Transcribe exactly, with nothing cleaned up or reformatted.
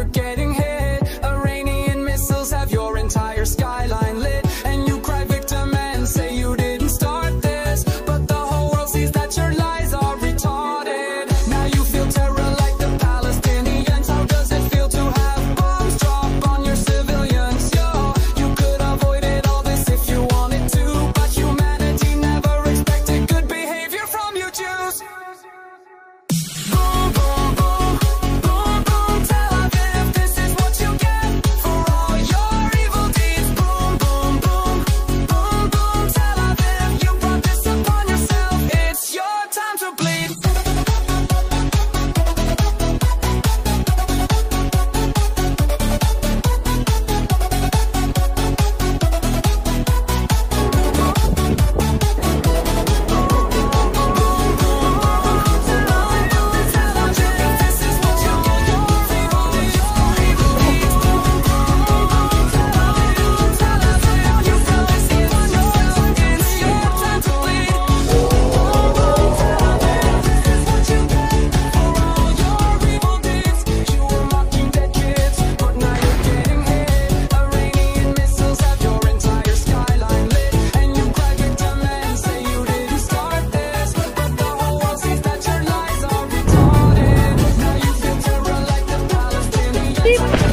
you're getting hit. Iranian missiles have your entire skyline lit, and you cry victim and say you didn't start this, but the whole world sees that your lies are retarded. Now you feel terror like the Palestinians. How does it feel to have bombs drop on your civilians? Yo, you could avoided all this if you wanted to, but humanity never expected good behavior from you Jews. Boom, boom, boom, boom, boom, Tel Aviv, this is what you get for all your evil deeds. Boom, boom, boom, boom, boom, Tel Aviv, you brought this upon yourself. It's your time to bleed. Beep.